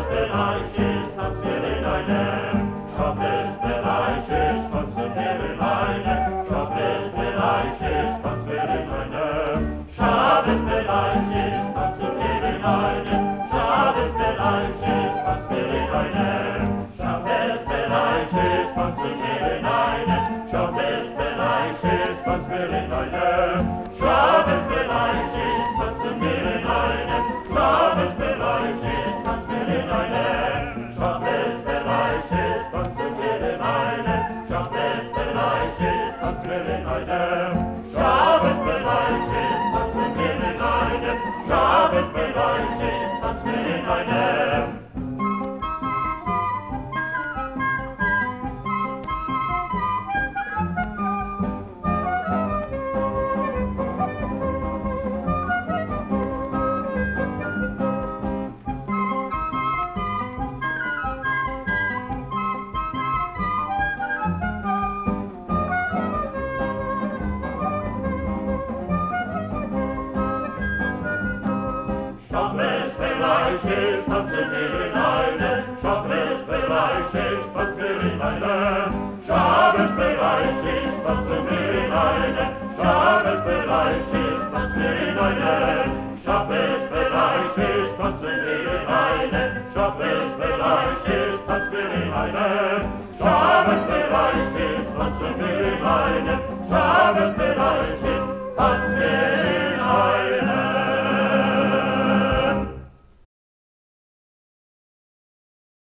Bereich ist, tanzt wir in einem. Schaffes Bereich ist, tanzen wir in einem. Schaffes Bereich ist, tanzen wir in einem. Schaffes Bereich ist, tanzen wir in einem. Schaffes Bereich ist, tanzen wir in einem. Schaffes Bereich ist, tanzen wir in einem. Schaffes Bereich ist, tanzen wir in einem. Schaffes Bereich ist, tanzen wir in einem. Schaffes Bereich ist, tanzen wir in einem. Schaffes Bereich ist, tanzen wir in einem. Schaffes Bereich ist, tanzen wir in einem. Schaffes Bereich ist, tanzen wir in einem. Schaffes Bereich ist, tanzen wir in einem. Schaffes Bereich ist, tanzen wir in einem. Schaffes Bereich ist, tanzen wir in einem. Schaffes Bereich ist, tanzen wir in einem. Schaffes Bereich ist, tanzen wir in einem. Schaffes Bereich ist, tanzen wir in einem. Schaffes Bereich ist, tanzen wir in einem. Schaffes Bereich ist, tanzen wir